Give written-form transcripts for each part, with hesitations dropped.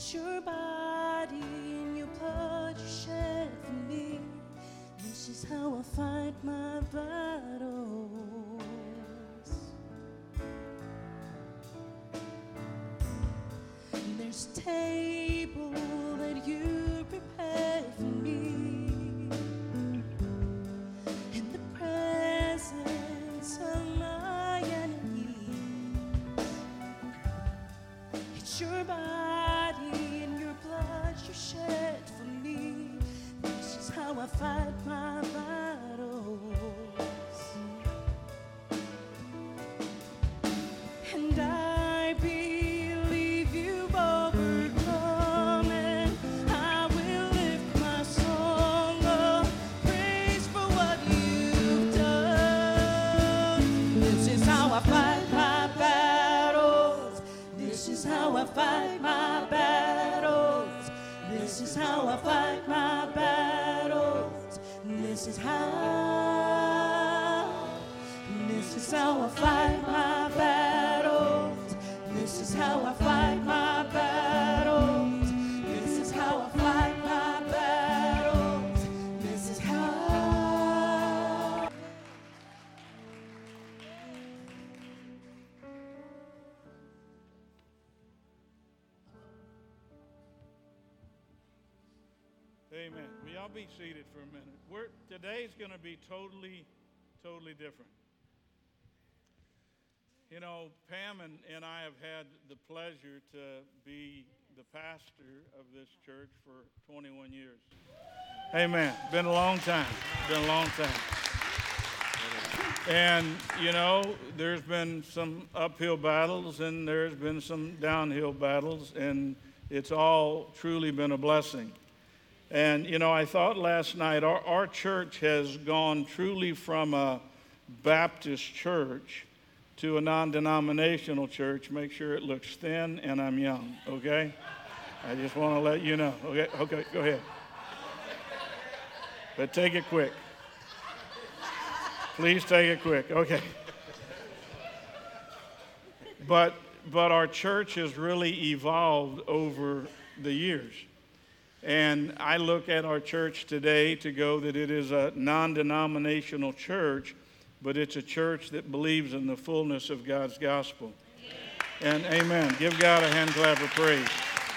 It's your body and your blood you shed for me. This is how I fight my battles. There's a table that you prepared for me in the presence of my enemies. It's your body and your blood you shed for me. This is how I fight my battles. And I believe you've overcome, and I will lift my song of praise for what you've done. This is how I fight my battles. This is how I fight my battles. This is how I fight my battles. This is how I fight my battles. This is how I fight my battles. This is how I fight my battles. This is how. Amen. Will y'all be seated for a minute? Today's going to be totally different. You know, Pam and I have had the pleasure to be the pastor of this church for 21 years. Amen. Been a long time. Been a long time. And, you know, there's been some uphill battles and there's been some downhill battles, and it's all truly been a blessing. And, you know, I thought last night our church has gone truly from a Baptist church to a non-denominational church. Make sure it looks thin and I'm young, okay? I just want to let you know. Okay, go ahead. But take it quick. Please take it quick, okay. But our church has really evolved over the years. And I look at our church today to go that it is a non-denominational church, but it's a church that believes in the fullness of God's gospel. And amen. Give God a hand clap of praise.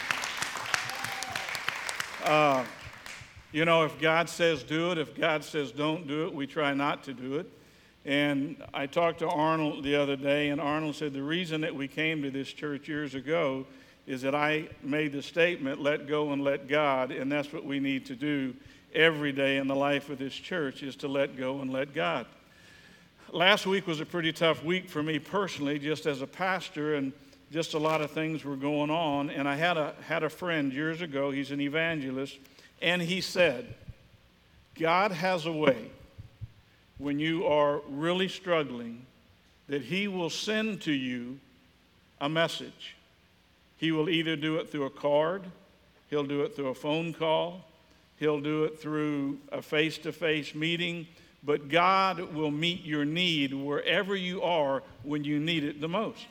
You know, if God says do it, if God says don't do it, we try not to do it. And I talked to Arnold the other day, and Arnold said the reason that we came to this church years ago is that I made the statement, let go and let God, and that's what we need to do every day in the life of this church, is to let go and let God. Last week was a pretty tough week for me personally, just as a pastor, and just a lot of things were going on. And I had a friend years ago, he's an evangelist, and he said, God has a way when you are really struggling that he will send to you a message. He will either do it through a card, he'll do it through a phone call, he'll do it through a face-to-face meeting, but God will meet your need wherever you are when you need it the most.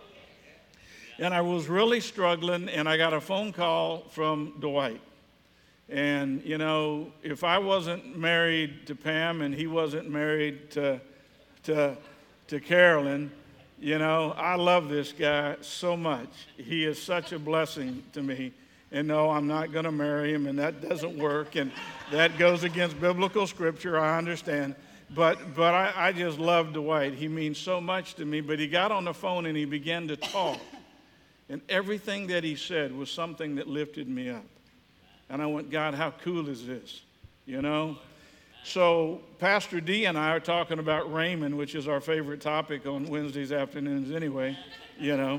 And I was really struggling, and I got a phone call from Dwight. And, you know, if I wasn't married to Pam and he wasn't married to Carolyn, you know, I love this guy so much. He is such a blessing to me. And no, I'm not going to marry him, and that doesn't work, and that goes against biblical scripture, I understand. But I just love Dwight. He means so much to me. But he got on the phone and he began to talk. And everything that he said was something that lifted me up. And I went, God, how cool is this? You know? So Pastor D and I are talking about Raymond, which is our favorite topic on Wednesdays afternoons anyway, you know.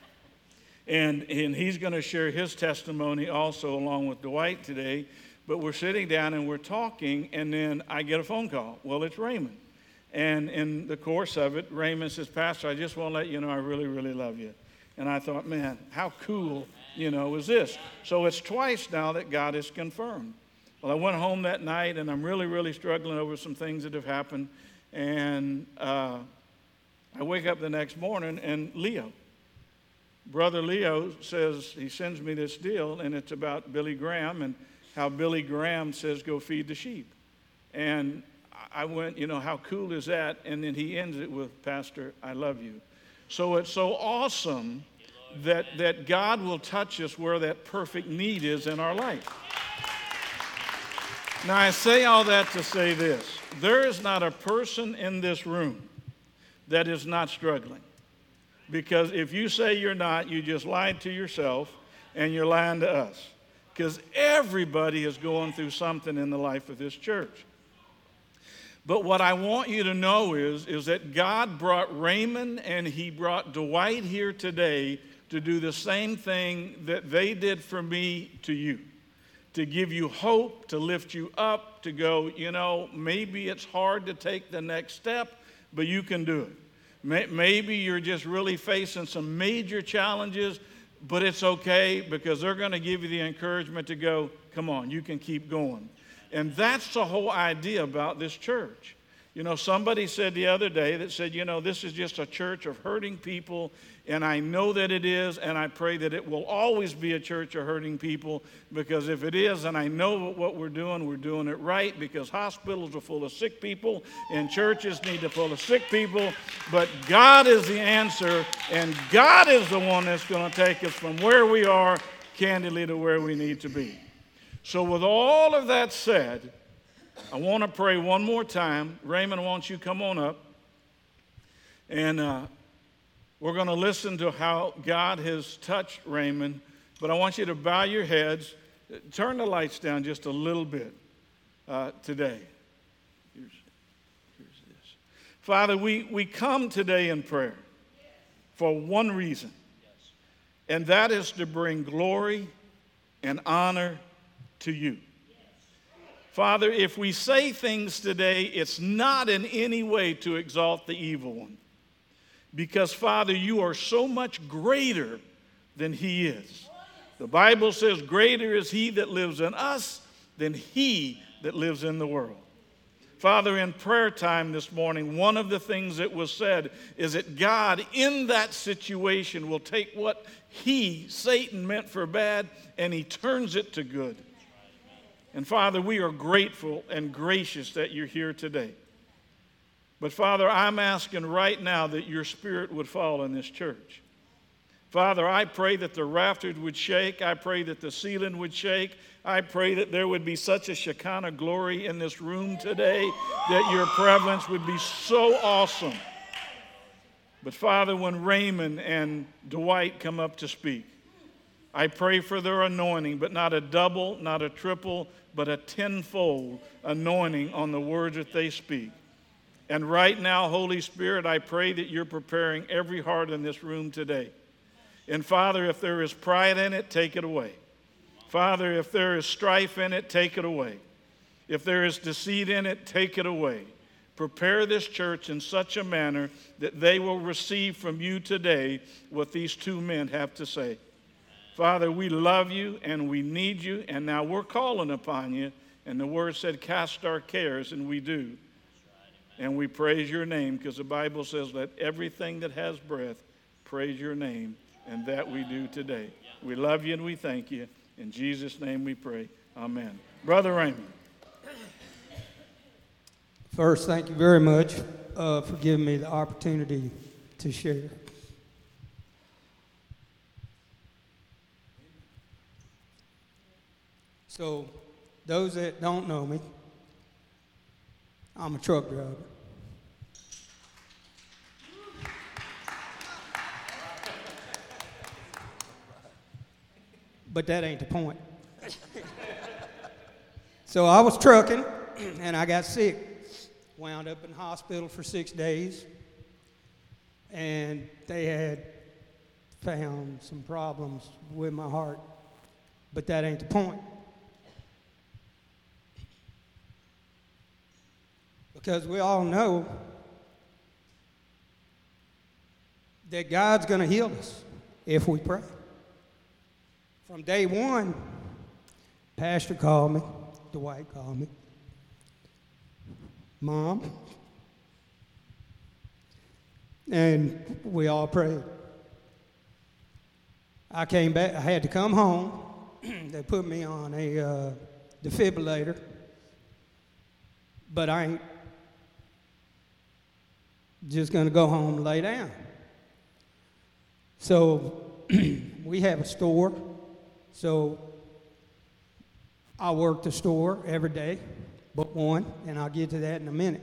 And he's going to share his testimony also along with Dwight today. But we're sitting down and we're talking, and then I get a phone call. Well, it's Raymond. And in the course of it, Raymond says, Pastor, I just want to let you know I really, really love you. And I thought, man, how cool, you know, is this? So it's twice now that God has confirmed. Well, I went home that night, and I'm really, really struggling over some things that have happened. And I wake up the next morning, and Leo, Brother Leo says, he sends me this deal, and it's about Billy Graham and how Billy Graham says, go feed the sheep. And I went, how cool is that? And then he ends it with, Pastor, I love you. So it's so awesome that God will touch us where that perfect need is in our life. Now, I say all that to say this. There is not a person in this room that is not struggling. Because if you say you're not, you just lied to yourself and you're lying to us. Because everybody is going through something in the life of this church. But what I want you to know is that God brought Raymond and he brought Dwight here today to do the same thing that they did for me to you. To give you hope, to lift you up, to go, maybe it's hard to take the next step, but you can do it. Maybe you're just really facing some major challenges, but it's okay because they're going to give you the encouragement to go, come on, you can keep going. And that's the whole idea about this church. Somebody said the other day that said, this is just a church of hurting people, and I know that it is, and I pray that it will always be a church of hurting people, because if it is, and I know what we're doing it right, because hospitals are full of sick people, and churches need to full of sick people, but God is the answer, and God is the one that's going to take us from where we are, candidly, to where we need to be. So with all of that said, I want to pray one more time. Raymond, why don't you come on up? And we're going to listen to how God has touched Raymond. But I want you to bow your heads. Turn the lights down just a little bit today. Here's this. Father, we come today in prayer for one reason. And that is to bring glory and honor to you. Father, if we say things today, it's not in any way to exalt the evil one. Because, Father, you are so much greater than he is. The Bible says, greater is he that lives in us than he that lives in the world. Father, in prayer time this morning, one of the things that was said is that God, in that situation, will take what Satan, meant for bad, and he turns it to good. And Father, we are grateful and gracious that you're here today. But Father, I'm asking right now that your Spirit would fall in this church. Father, I pray that the rafters would shake. I pray that the ceiling would shake. I pray that there would be such a Shekinah glory in this room today that your presence would be so awesome. But Father, when Raymond and Dwight come up to speak, I pray for their anointing, but not a double, not a triple, but a tenfold anointing on the words that they speak. And right now, Holy Spirit, I pray that you're preparing every heart in this room today. And Father, if there is pride in it, take it away. Father, if there is strife in it, take it away. If there is deceit in it, take it away. Prepare this church in such a manner that they will receive from you today what these two men have to say. Father, we love you and we need you, and now we're calling upon you. And the word said, cast our cares, and we do. And we praise your name, because the Bible says, let everything that has breath praise your name, and that we do today. We love you and we thank you. In Jesus' name we pray. Amen. Brother Raymond. First, thank you very much for giving me the opportunity to share. So, those that don't know me, I'm a truck driver. But that ain't the point. So I was trucking, and I got sick. Wound up in the hospital for 6 days. And they had found some problems with my heart. But that ain't the point. Because we all know that God's going to heal us if we pray. From day one, Pastor called me, Dwight called me, Mom, and we all prayed. I came back. I had to come home. They put me on a defibrillator, but I ain't just going to go home and lay down. So we have a store, so I work the store every day but one, and I'll get to that in a minute.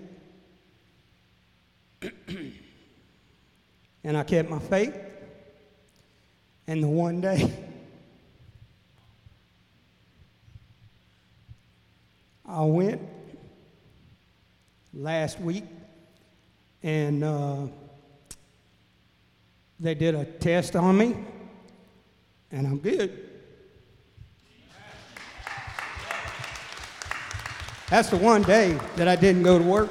And I kept my faith, and the one day I went last week, and they did a test on me, and I'm good. That's the one day that I didn't go to work.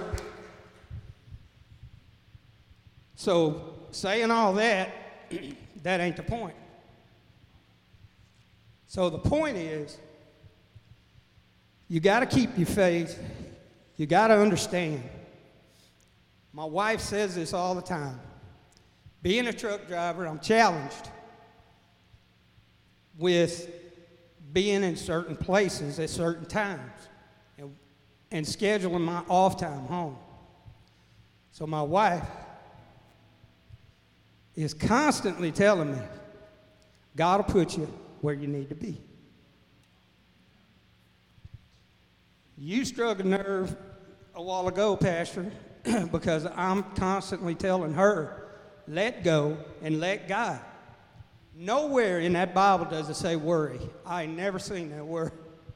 So saying all that, that ain't the point. So the point is, you got to keep your faith. You got to understand. My wife says this all the time. Being a truck driver, I'm challenged with being in certain places at certain times and scheduling my off time home. So my wife is constantly telling me, God will put you where you need to be. You struck a nerve a while ago, Pastor, because I'm constantly telling her, let go and let God. Nowhere in that Bible does it say worry. I ain't never seen that word.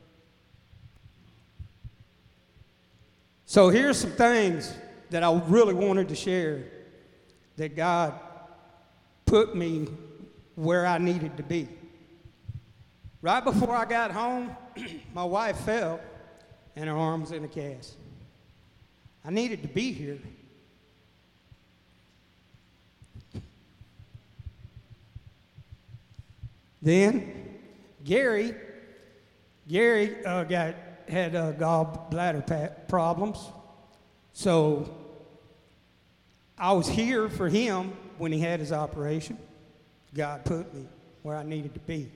So here's some things that I really wanted to share that God put me where I needed to be. Right before I got home, my wife fell and her arm was in a cast. I needed to be here. Then Gary had gallbladder problems, so I was here for him when he had his operation. God put me where I needed to be.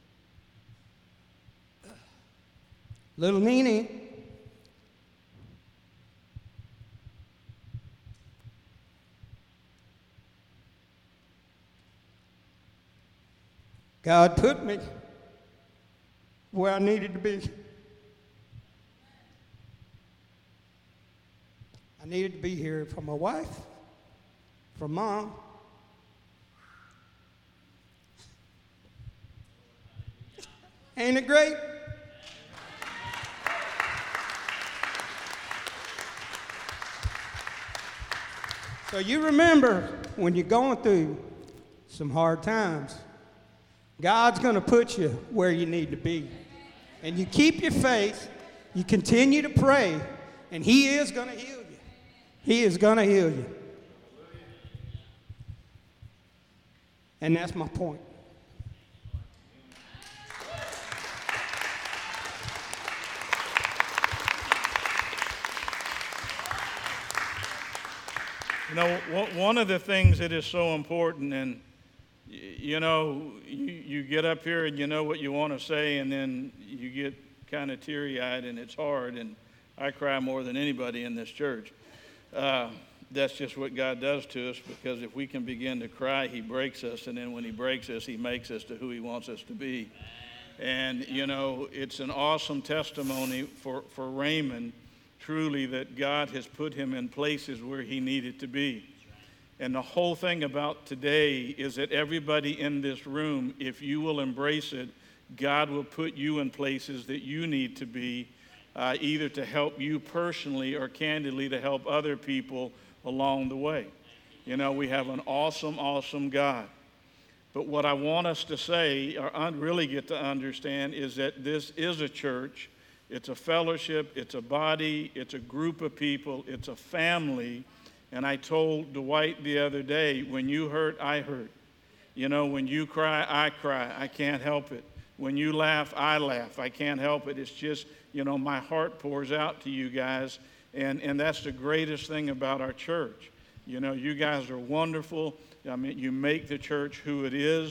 Little Nene, God put me where I needed to be. I needed to be here for my wife, for Mom. Ain't it great? So you remember when you're going through some hard times, God's going to put you where you need to be. And you keep your faith, you continue to pray, and He is going to heal you. He is going to heal you. And that's my point. You know, one of the things that is so important, and you know, you get up here and you know what you want to say, and then you get kind of teary-eyed, and it's hard, and I cry more than anybody in this church. That's just what God does to us, because if we can begin to cry, He breaks us, and then when He breaks us, He makes us to who He wants us to be. And, you know, it's an awesome testimony for Raymond, truly, that God has put him in places where he needed to be. And the whole thing about today is that everybody in this room, if you will embrace it, God will put you in places that you need to be, either to help you personally or candidly to help other people along the way. You know, we have an awesome, awesome God. But what I want us to say, or really get to understand, is that this is a church. It's a fellowship, it's a body, it's a group of people, it's a family. And I told Dwight the other day, when you hurt, I hurt. You know, when you cry, I cry. I can't help it. When you laugh, I laugh. I can't help it. It's just, you know, my heart pours out to you guys. And that's the greatest thing about our church. You know, you guys are wonderful. I mean, you make the church who it is.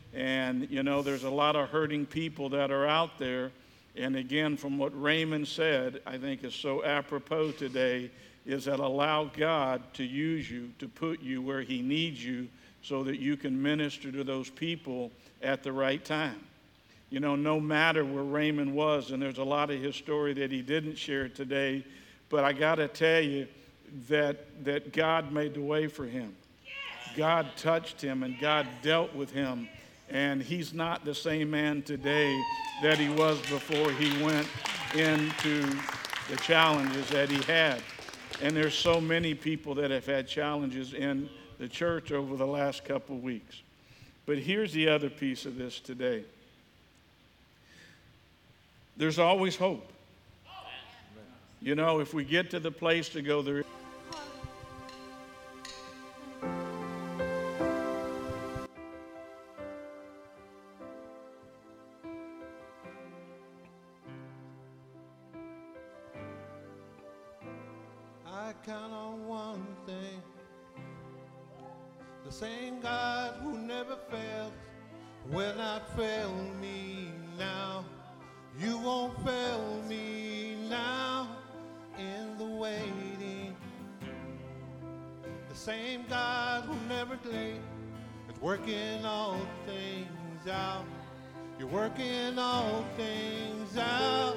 And, you know, there's a lot of hurting people that are out there. And again, from what Raymond said, I think is so apropos today, is that allow God to use you, to put you where he needs you so that you can minister to those people at the right time. You know, no matter where Raymond was, and there's a lot of his story that he didn't share today, but I got to tell you that God made the way for him. God touched him and God dealt with him. And he's not the same man today that he was before he went into the challenges that he had. And there's so many people that have had challenges in the church over the last couple of weeks. But here's the other piece of this today. There's always hope. You know, if we get to the place to go, there. I count on one thing. The same God who never fails will not fail me now. You won't fail me now in the waiting. The same God who never late is working all things out. You're working all things out.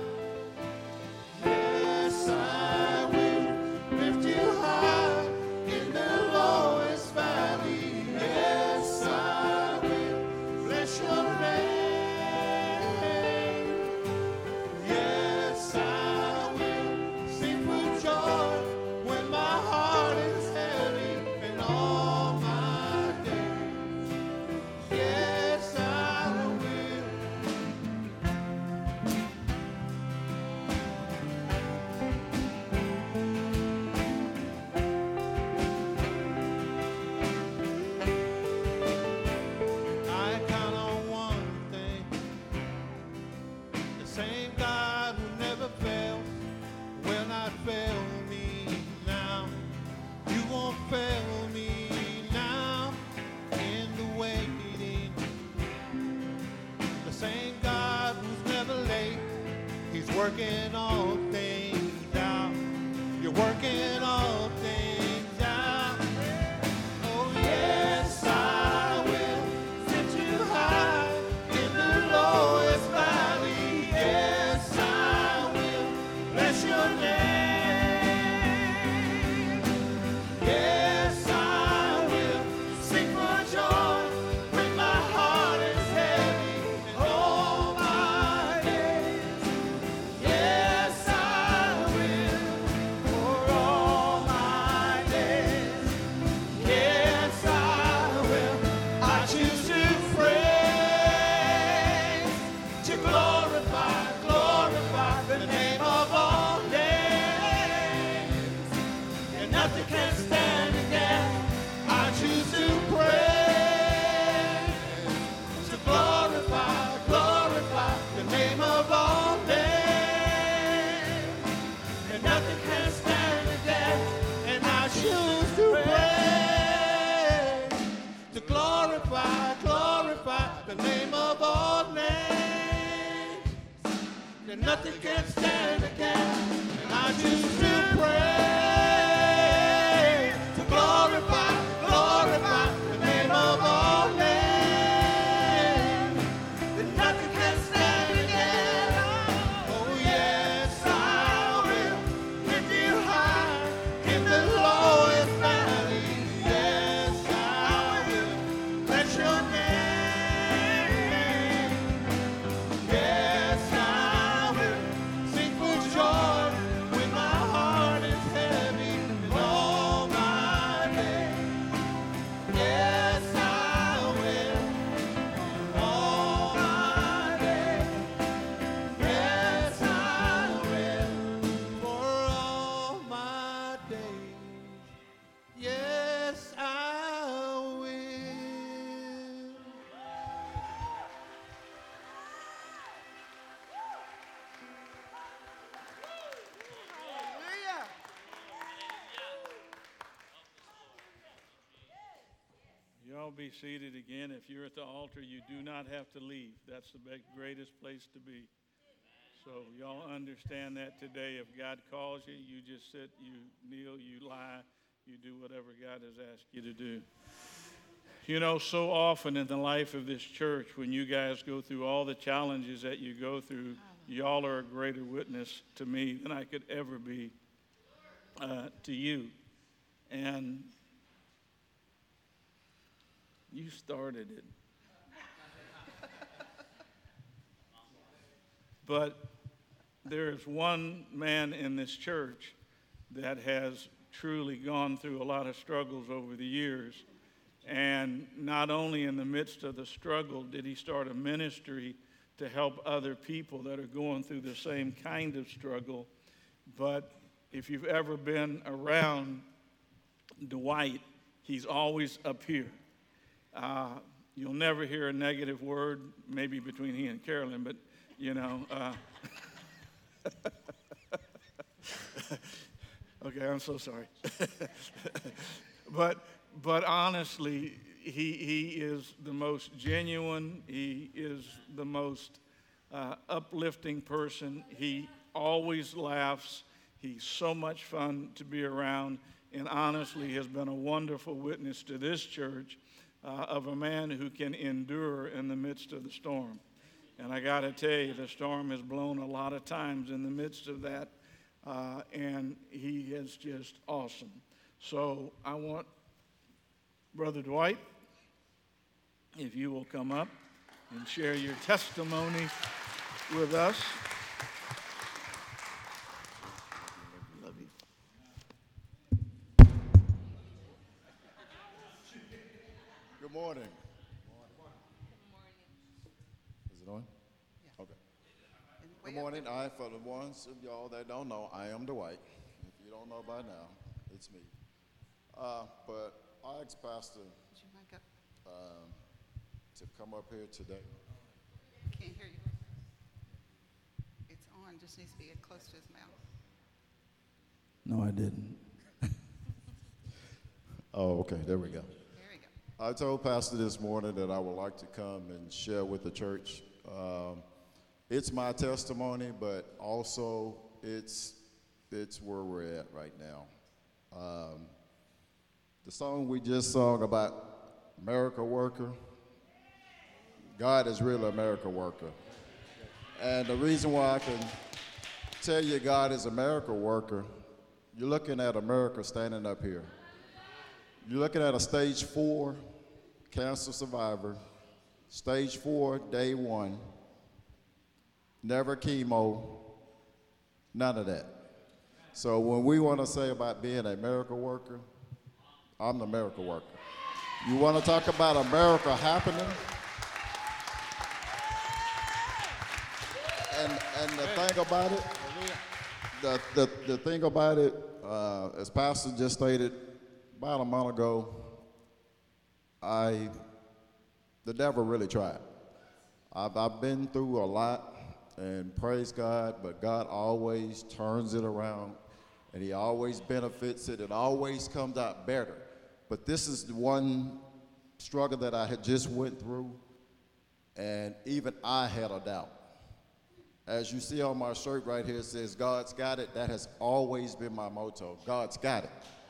Yes, I will lift you high in the lowest valley. Yes, I will bless your name. Yes, I will sing for joy when my heart is heavy in all my days. Yes, I will. I count on one thing. The same God who never fails will not fail me now. You won't fail me now in the waiting. The same God who's never late, he's working all things out. You're working all things out. Oh yes, I will lift you high in the lowest valley. Yes, I will bless your name. Yes, I will sing for joy when my heart is heavy and all my days. Yes, I will for all my days. Yes, I will. I choose to praise, to glorify, glorify the name of all names. And nothing can stand against. I choose to praise, to glorify, glorify the name of all names. And nothing can stand against. And I choose to praise, to glorify, glorify the name of all names. And nothing can stand against. And I choose to praise, to glorify, glorify the name of all names. And nothing can stand against. Oh yes, I will lift you high in the lowest valley. Yes, I will bless your name. Yes, I will sing for joy when my heart be seated again. If you're at the altar, you do not have to leave. That's the greatest place to be. So y'all understand that today. If God calls you, you just sit, you kneel, you lie, you do whatever God has asked you to do. You know, so often in the life of this church, when you guys go through all the challenges that you go through, y'all are a greater witness to me than I could ever be to you. And you started it. But there is one man in this church that has truly gone through a lot of struggles over the years. And not only in the midst of the struggle did he start a ministry to help other people that are going through the same kind of struggle, but if you've ever been around Dwight, he's always up here. You'll never hear a negative word, maybe between he and Carolyn, but, you know. Okay, I'm so sorry. But honestly, he is the most genuine. He is the most uplifting person. He always laughs. He's so much fun to be around, and honestly has been a wonderful witness to this church of a man who can endure in the midst of the storm. And I got to tell you, the storm has blown a lot of times in the midst of that, and he is just awesome. So I want Brother Dwight, if you will come up and share your testimony with us. Love you. Good morning. Is it on? Yeah. Okay. Good morning. For the ones of y'all that don't know, I am Dwight. If you don't know by now, it's me. But I asked Pastor Would you mic up? to come up here today. Can't hear you. It's on, just needs to be close to his mouth. No, I didn't. Oh, okay. There we go. There we go. I told Pastor this morning that I would like to come and share with the church. It's my testimony, but also it's where we're at right now. The song we just sung about miracle worker, God is really a miracle worker. And the reason why I can tell you God is a miracle worker, you're looking at America standing up here. You're looking at a stage 4 cancer survivor, stage 4, day 1, never chemo, none of that. So when we want to say about being a miracle worker, I'm the miracle worker. You want to talk about a miracle happening? And the thing about it, the thing about it, as Pastor just stated about a month ago, the devil really tried. I've been through a lot, and praise God, but God always turns it around, and he always benefits it. It always comes out better. But this is the one struggle that I had just went through, and even I had a doubt. As you see on my shirt right here, it says, God's got it. That has always been my motto. God's got it.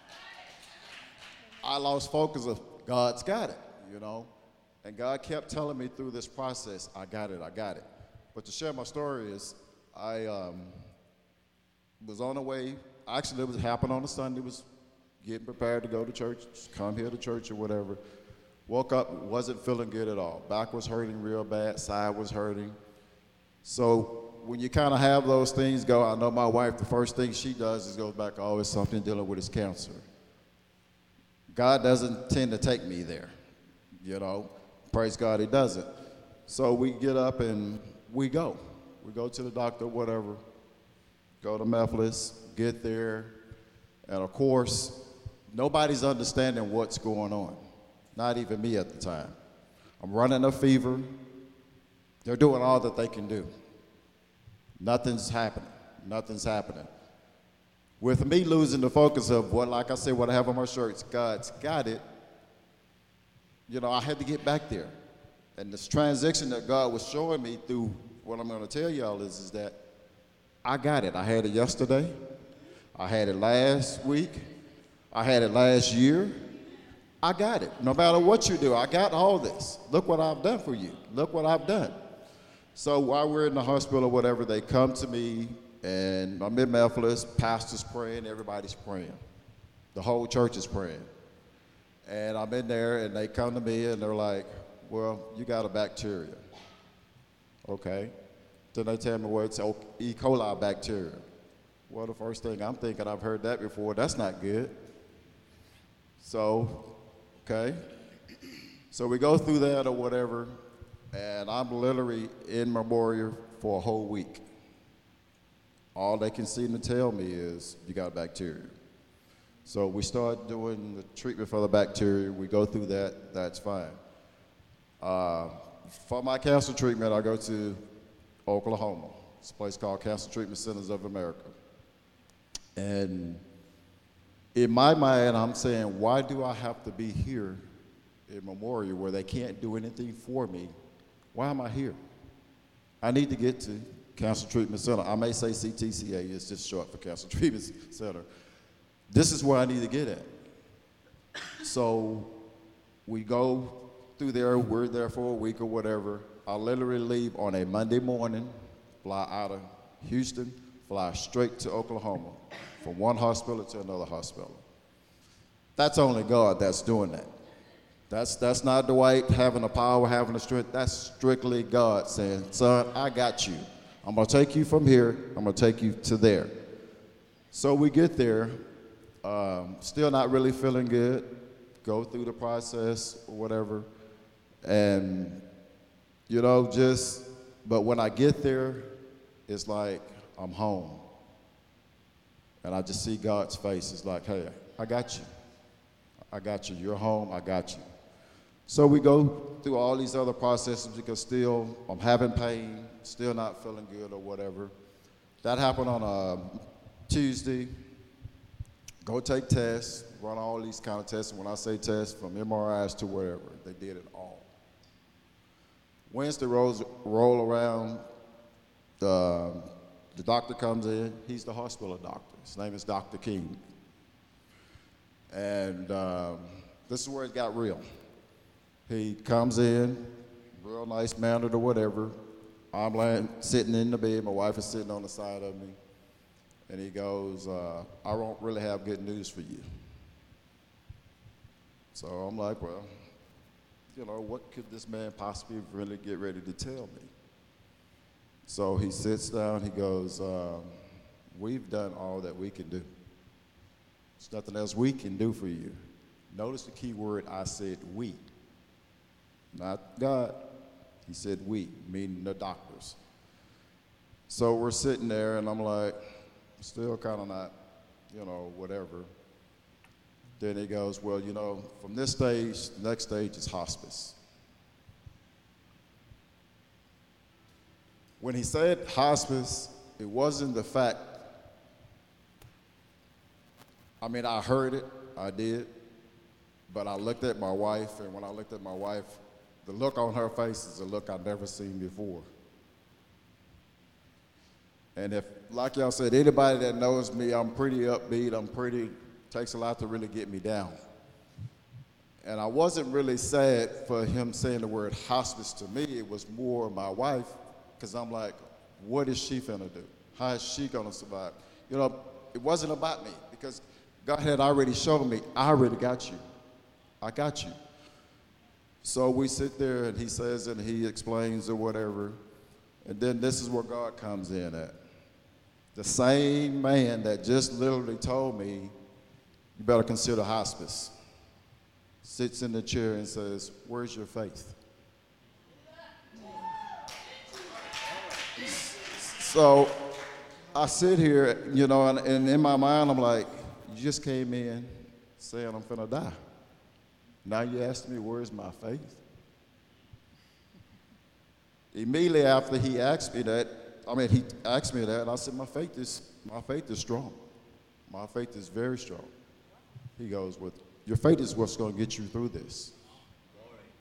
I lost focus of God's got it, you know. And God kept telling me through this process, I got it, I got it. But to share my story is, I was on the way. Actually, it was happened on a Sunday. Was getting prepared to go to church, come here to church or whatever. Woke up, wasn't feeling good at all. Back was hurting real bad, side was hurting. So when you kind of have those things go, I know my wife, the first thing she does is goes back, always something dealing with his cancer. God doesn't tend to take me there, you know. Praise God, he doesn't. So we get up and we go. We go to the doctor, whatever, go to Methodist, get there, and of course, nobody's understanding what's going on, not even me at the time. I'm running a fever. They're doing all that they can do. Nothing's happening. Nothing's happening. With me losing the focus of what, like I said, what I have on my shirts, God's got it, I had to get back there. And this transition that God was showing me through what I'm going to tell y'all is that I got it. I had it yesterday. I had it last week. I had it last year. I got it. No matter what you do, I got all this. Look what I've done for you. Look what I've done. So while we're in the hospital or whatever, they come to me, and I'm in Memphis, pastor's praying, everybody's praying. The whole church is praying. And I'm in there, and they come to me, and they're like, well, you got a bacteria. Okay. Then they tell me, well, it's E. coli bacteria. Well, the first thing I'm thinking, I've heard that before. That's not good. So, okay. So we go through that or whatever, and I'm literally in Memorial for a whole week. All they can seem to tell me is, you got a bacteria. So we start doing the treatment for the bacteria. We go through that. That's fine. For my cancer treatment, I go to Oklahoma. It's a place called Cancer Treatment Centers of America. And in my mind, I'm saying, why do I have to be here in Memorial where they can't do anything for me? Why am I here? I need to get to Cancer Treatment Center. I may say CTCA, it's just short for Cancer Treatment Center. This is where I need to get at. So we go through there, we're there for a week or whatever. I literally leave on a Monday morning, fly out of Houston, fly straight to Oklahoma, from one hospital to another hospital. That's only God that's doing that. That's not Dwight having the power, having the strength. That's strictly God saying, son, I got you. I'm going to take you from here. I'm going to take you to there. So we get there, still not really feeling good, go through the process or whatever. And, but when I get there, it's like I'm home. And I just see God's face. It's like, hey, I got you. I got you. You're home. I got you. So we go through all these other processes because still I'm having pain, still not feeling good or whatever. That happened on a Tuesday. Go take tests, run all these kind of tests. And when I say tests, from MRIs to wherever, they did it all. Wednesday roll around, the doctor comes in. He's the hospital doctor. His name is Dr. King. And this is where it got real. He comes in, real nice mannered or whatever. I'm sitting in the bed. My wife is sitting on the side of me. And he goes, I don't really have good news for you. So I'm like, well, what could this man possibly really get ready to tell me? So he sits down, he goes, we've done all that we can do. There's nothing else we can do for you. Notice the key word, I said we. Not God. He said we, meaning the doctors. So we're sitting there, and I'm like, still kind of not, whatever. Then he goes, well, from this stage, the next stage is hospice. When he said hospice, it wasn't the fact, I heard it, I did, but I looked at my wife, and when I looked at my wife, the look on her face is a look I've never seen before. And if, like y'all said, anybody that knows me, I'm pretty upbeat, takes a lot to really get me down. And I wasn't really sad for him saying the word hospice to me. It was more my wife, because I'm like, what is she finna do? How is she gonna survive? It wasn't about me, because God had already shown me, I already got you. I got you. So we sit there, and he says, and he explains or whatever, and then this is where God comes in at. The same man that just literally told me, you better consider hospice, sits in the chair and says, where's your faith? So I sit here, and in my mind, I'm like, you just came in saying I'm finna die. Now you ask me, where's my faith? Immediately after he asked me that, and I said, my faith is strong. My faith is very strong. He goes, well, your faith is what's going to get you through this.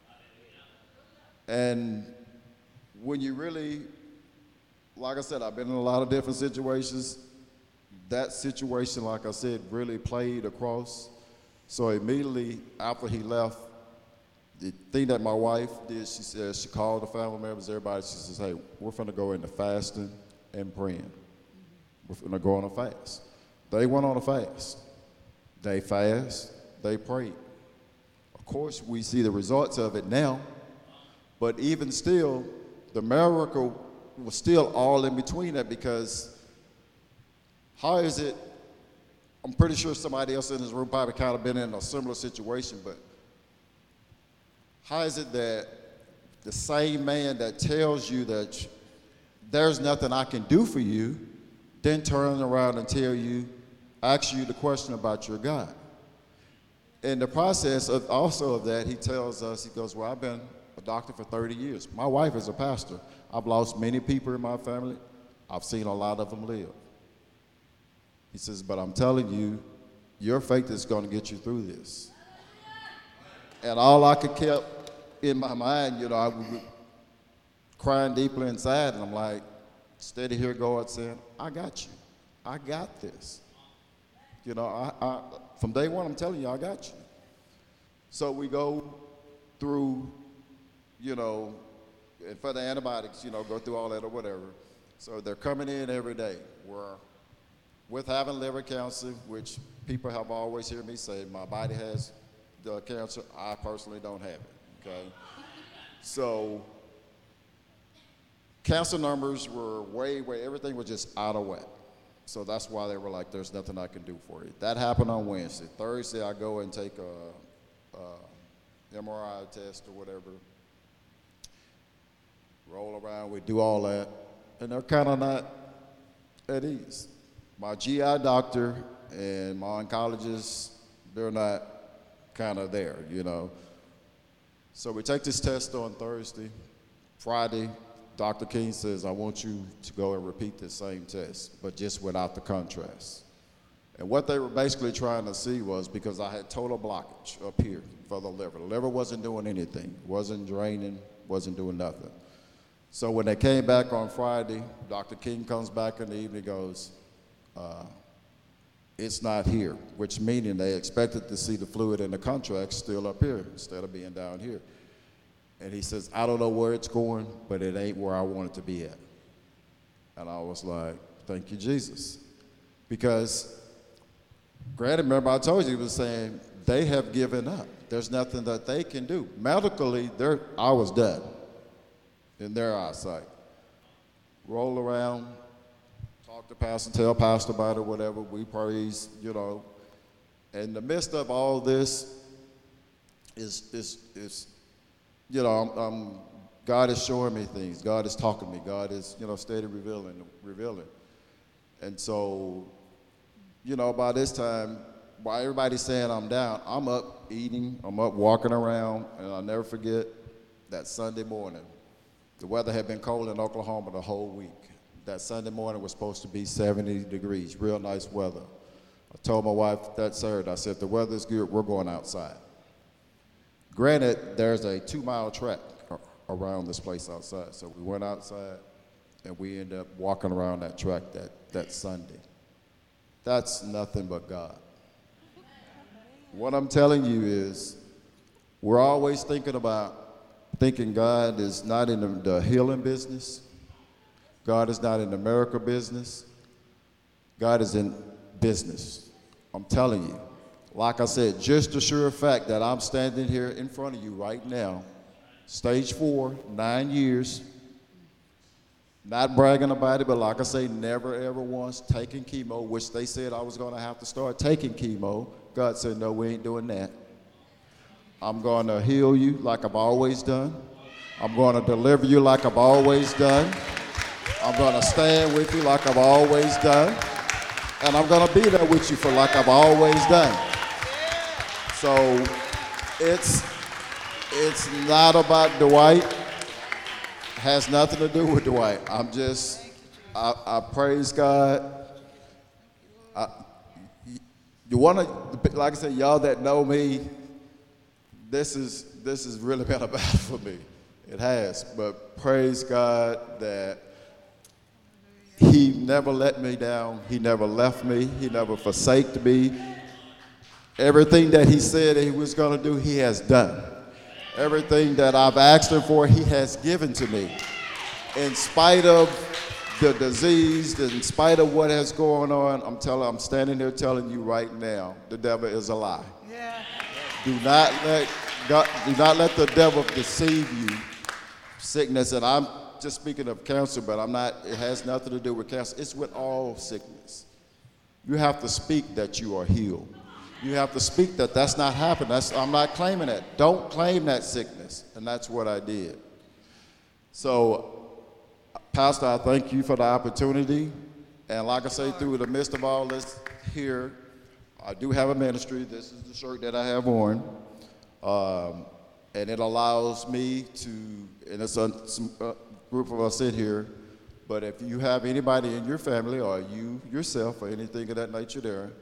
And when you really, like I said, I've been in a lot of different situations. That situation, like I said, really played across. So immediately after he left, the thing that my wife did, she said, she called the family members, everybody, she says, hey, we're finna go into fasting and praying. We're finna go on a fast. They went on a fast. They fast, they prayed. Of course, we see the results of it now, but even still, the miracle was still all in between that, because how is it, I'm pretty sure somebody else in this room probably kind of been in a similar situation, but how is it that the same man that tells you that there's nothing I can do for you, then turn around and tell you, ask you the question about your God? In the process of also of that, he tells us, he goes, well, I've been a doctor for 30 years. My wife is a pastor. I've lost many people in my family. I've seen a lot of them live. He says, but I'm telling you, your faith is going to get you through this. And all I could keep in my mind, I was crying deeply inside, and I'm like, steady here, God saying, I got you. I got this. I from day one, I'm telling you, I got you. So we go through, and for the antibiotics, go through all that or whatever. So they're coming in every day. We're with having liver cancer, which people have always heard me say, my body has the cancer, I personally don't have it, okay? So cancer numbers were way, everything was just out of whack. So that's why they were like, there's nothing I can do for you. That happened on Wednesday. Thursday, I go and take a MRI test or whatever, roll around, we do all that, and they're kind of not at ease. My GI doctor and my oncologist, they're not kind of there, So we take this test on Thursday. Friday, Dr. King says, I want you to go and repeat this same test, but just without the contrast. And what they were basically trying to see was, because I had total blockage up here for the liver. The liver wasn't doing anything, wasn't draining, wasn't doing nothing. So when they came back on Friday, Dr. King comes back in the evening, goes, it's not here, which meaning they expected to see the fluid in the contrast still up here instead of being down here. And he says, I don't know where it's going, but it ain't where I want it to be at. And I was like, thank you, Jesus. Because, granted, remember I told you, he was saying, they have given up. There's nothing that they can do. Medically, I was done in their eyesight. Roll around, talk to pastor, tell pastor about it, whatever, we praise, In the midst of all this is God is showing me things. God is talking to me. God is, steady revealing. And so, by this time, while everybody's saying I'm down, I'm up eating, I'm up walking around, and I'll never forget that Sunday morning. The weather had been cold in Oklahoma the whole week. That Sunday morning was supposed to be 70 degrees, real nice weather. I told my wife that Saturday, I said, the weather's good, we're going outside. Granted, there's a 2-mile track around this place outside. So we went outside and we ended up walking around that track that Sunday. That's nothing but God. What I'm telling you is, we're always thinking God is not in the healing business. God is not in the miracle business. God is in business. I'm telling you. Like I said, just the sure fact that I'm standing here in front of you right now, stage 4, 9 years, not bragging about it, but like I say, never ever once taking chemo, which they said I was going to have to start taking chemo. God said, no, we ain't doing that. I'm going to heal you like I've always done. I'm going to deliver you like I've always done. I'm going to stand with you like I've always done. And I'm going to be there with you for like I've always done. So it's not about Dwight. Has nothing to do with Dwight. I praise God. You want to, like I said, y'all that know me, this has really been a battle for me. It has. But praise God that he never let me down. He never left me. He never forsaked me. Everything that he said he was going to do, he has done. Everything that I've asked him for, he has given to me. In spite of the disease, in spite of what is going on, I'm standing here telling you right now, the devil is a lie. Yeah. Do not let the devil deceive you. Sickness, and I'm just speaking of cancer, but it has nothing to do with cancer. It's with all sickness. You have to speak that you are healed. You have to speak that that's not happening. I'm not claiming that. Don't claim that sickness. And that's what I did. So, Pastor, I thank you for the opportunity. And like I say, through the midst of all this here, I do have a ministry. This is the shirt that I have on. And it allows me to, and it's a group of us in here, but if you have anybody in your family or you yourself or anything of that nature there,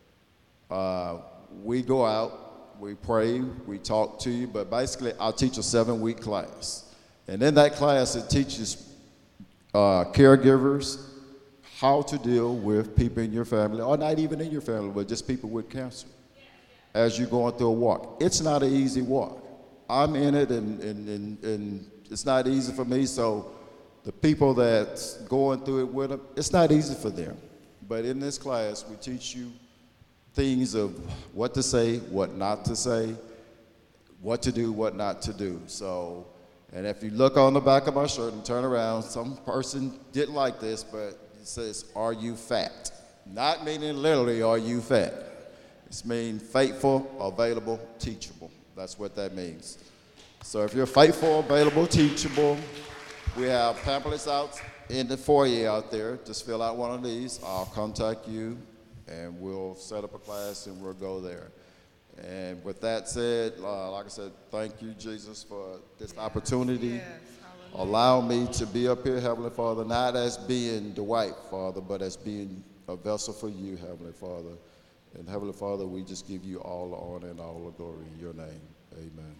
we go out, we pray, we talk to you, but basically I'll teach a 7-week class. And in that class, it teaches caregivers how to deal with people in your family, or not even in your family, but just people with cancer as you're going through a walk. It's not an easy walk. I'm in it, and it's not easy for me, so the people that's going through it with them, it's not easy for them. But in this class, we teach you things of what to say, what not to say, what to do, what not to do. So, and if you look on the back of my shirt and turn around, some person didn't like this, but it says, "Are you fat?" Not meaning literally, are you fat? It's mean faithful, available, teachable. That's what that means. So if you're faithful, available, teachable, we have pamphlets out in the foyer out there. Just fill out one of these. I'll contact you, and we'll set up a class, and we'll go there. And with that said, like I said, thank you, Jesus, for this opportunity. Yes, Allow me to be up here, Heavenly Father, not as being Dwight, Father, but as being a vessel for you, Heavenly Father. And Heavenly Father, we just give you all the honor and all the glory in your name. Amen.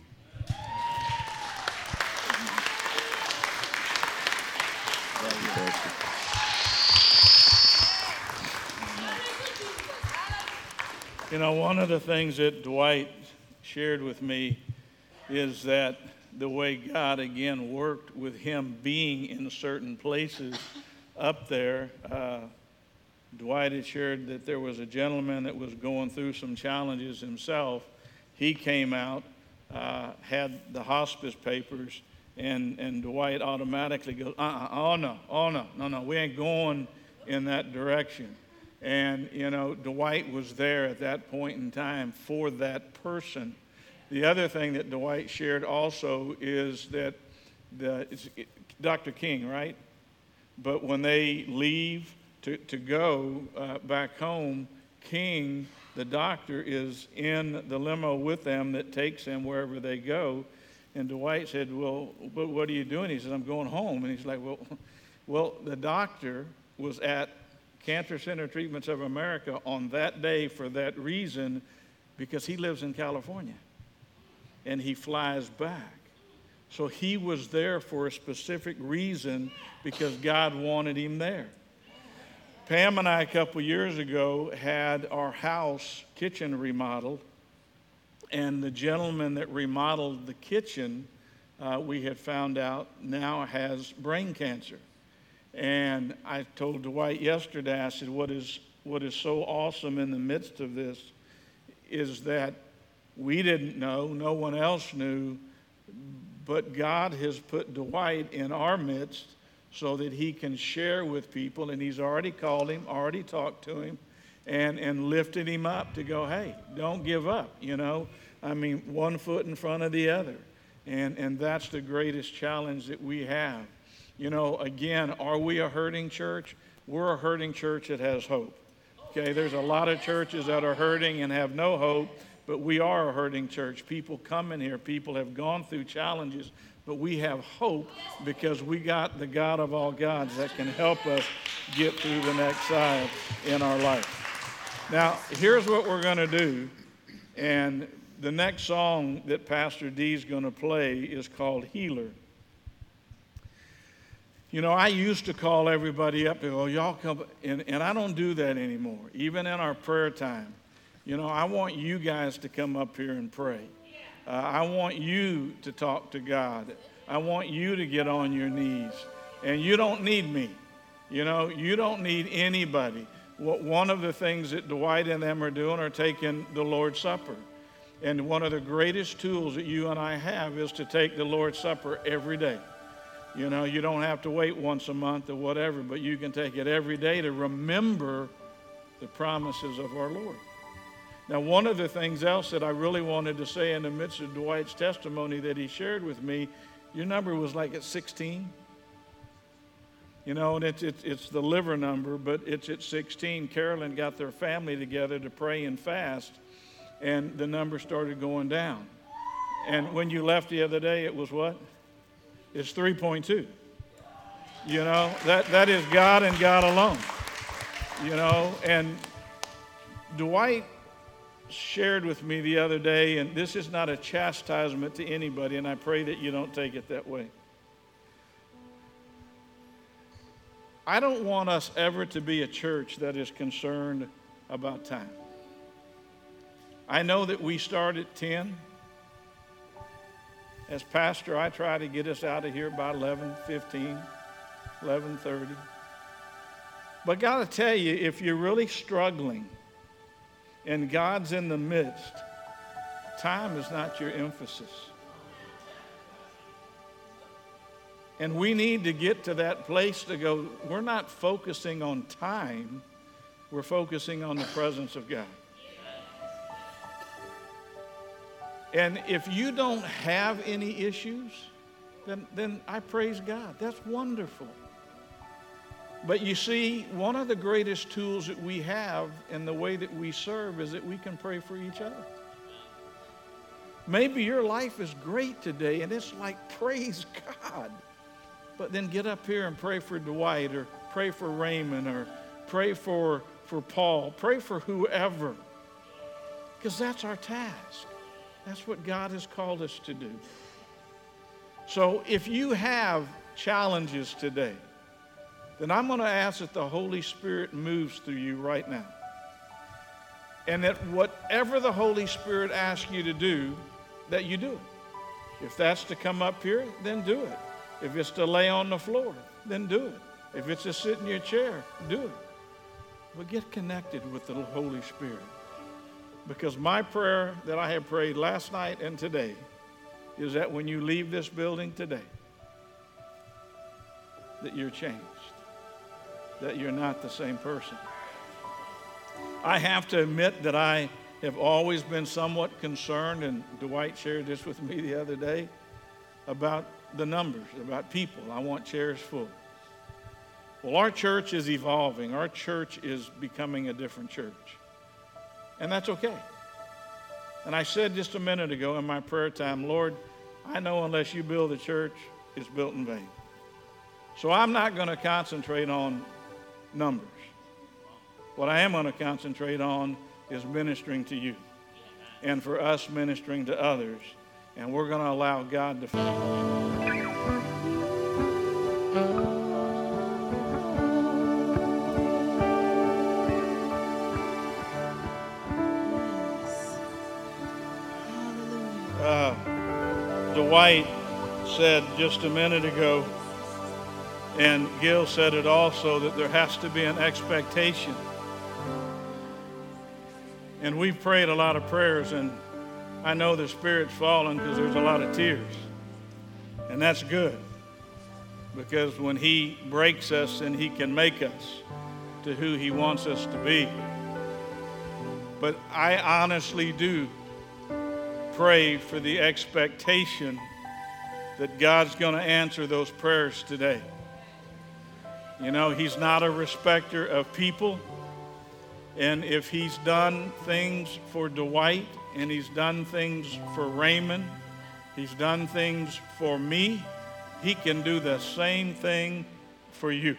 You know, one of the things that Dwight shared with me is that the way God again worked with him being in certain places up there. Dwight had shared that there was a gentleman that was going through some challenges himself. He came out, had the hospice papers, and Dwight automatically goes, oh no, we ain't going in that direction. And, you know, Dwight was there at that point in time for that person. The other thing that Dwight shared also is that it's Dr. King, right? But when they leave to go back home, King, the doctor, is in the limo with them that takes them wherever they go. And Dwight said, well, but what are you doing? He said, I'm going home. And he's like, well, the doctor was at Cancer Center Treatments of America on that day for that reason, because he lives in California and he flies back. So he was there for a specific reason because God wanted him there. Pam and I a couple years ago had our house kitchen remodeled, and the gentleman that remodeled the kitchen, we had found out now has brain cancer. And I told Dwight yesterday, I said, what is so awesome in the midst of this is that we didn't know, no one else knew, but God has put Dwight in our midst so that he can share with people, and he's already called him, already talked to him, and lifted him up to go, hey, don't give up, you know. I mean, one foot in front of the other. And that's the greatest challenge that we have. You know, again, are we a hurting church? We're a hurting church that has hope. Okay, there's a lot of churches that are hurting and have no hope, but we are a hurting church. People come in here, people have gone through challenges, but we have hope because we got the God of all gods that can help us get through the next side in our life. Now, here's what we're going to do, and the next song that Pastor D is going to play is called Healer. You know, I used to call everybody up and go, y'all come, and I don't do that anymore. Even in our prayer time, you know, I want you guys to come up here and pray. I want you to talk to God. I want you to get on your knees. And you don't need me. You know, you don't need anybody. One of the things that Dwight and them are doing are taking the Lord's Supper. And one of the greatest tools that you and I have is to take the Lord's Supper every day. You know, you don't have to wait once a month or whatever, but you can take it every day to remember the promises of our Lord. Now, one of the things else that I really wanted to say in the midst of Dwight's testimony that he shared with me, your number was like at 16. You know, and it's the liver number, but it's at 16. Carolyn got their family together to pray and fast, and the number started going down. And when you left the other day, it was what? It's 3.2. You know, that is God and God alone. You know, and Dwight shared with me the other day, and this is not a chastisement to anybody, and I pray that you don't take it that way. I don't want us ever to be a church that is concerned about time. I know that we start at 10. As pastor, I try to get us out of here by 11:15, 11:30. But got to tell you, if you're really struggling and God's in the midst, time is not your emphasis. And we need to get to that place to go, we're not focusing on time, we're focusing on the presence of God. And if you don't have any issues, then I praise God. That's wonderful. But you see, one of the greatest tools that we have in the way that we serve is that we can pray for each other. Maybe your life is great today, and it's like, praise God. But then get up here and pray for Dwight, or pray for Raymond, or pray for Paul. Pray for whoever. Because that's our task. That's what God has called us to do. So if you have challenges today, then I'm going to ask that the Holy Spirit moves through you right now. And that whatever the Holy Spirit asks you to do, that you do it. If that's to come up here, then do it. If it's to lay on the floor, then do it. If it's to sit in your chair, do it. But get connected with the Holy Spirit. Because my prayer that I have prayed last night and today is that when you leave this building today, that you're changed, that you're not the same person. I have to admit that I have always been somewhat concerned, and Dwight shared this with me the other day, about the numbers, about people. I want chairs full. Well, our church is evolving. Our church is becoming a different church. And that's okay. And I said just a minute ago in my prayer time, Lord, I know unless you build a church, it's built in vain. So I'm not going to concentrate on numbers. What I am going to concentrate on is ministering to you, and for us ministering to others. And we're going to allow God to... Dwight said just a minute ago, and Gil said it also, that there has to be an expectation. And we've prayed a lot of prayers, and I know the Spirit's fallen because there's a lot of tears. And that's good, because when He breaks us, then He can make us to who He wants us to be. But I honestly do pray for the expectation that God's going to answer those prayers today. You know, He's not a respecter of people. And if He's done things for Dwight, and He's done things for Raymond, He's done things for me, He can do the same thing for you.